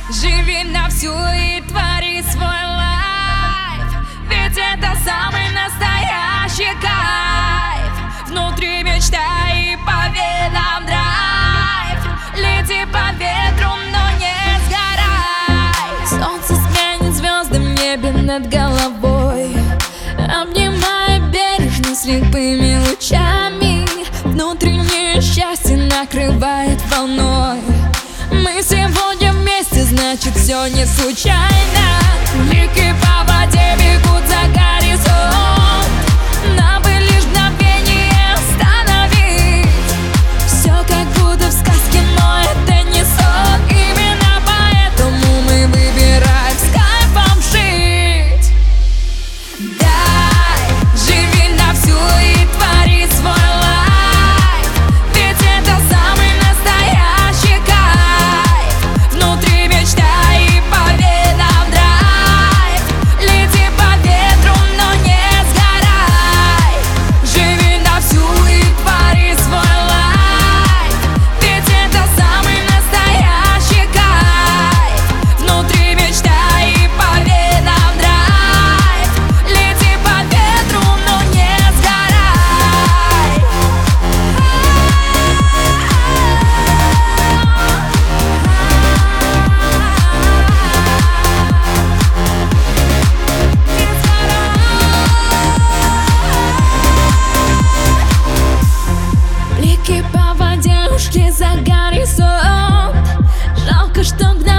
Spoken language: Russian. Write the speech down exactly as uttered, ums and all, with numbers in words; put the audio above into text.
Живи на всю и твори свой лайф, ведь это самый настоящий кайф. Внутри мечтай и по венам драйв. Лети по ветру, но не сгорай. Солнце сменит звезды в небе над головой, обнимая бережно слепыми лучами. Внутреннее счастье накрывает волной. Мы сегодня вместе, значит все не случайно. Реки по воде бегут за горизонт, нам бы лишь мгновение остановить. Все как будто в сказке, но это не сон. Именно поэтому мы выбираем с кайфом жить. Дай, живи на всю и твори свой лайф, ведь это самый настоящий кайф. Внутри мечтай и по венам драйв. Лети по ветру, но не сгорай. Живи на всю и твори свой лайф, ведь это самый настоящий кайф. Внутри мечтай и по венам драйв. Лети по ветру, но не сгорай. Блики по воде ушли за горизонт. Жалко, что мгновенно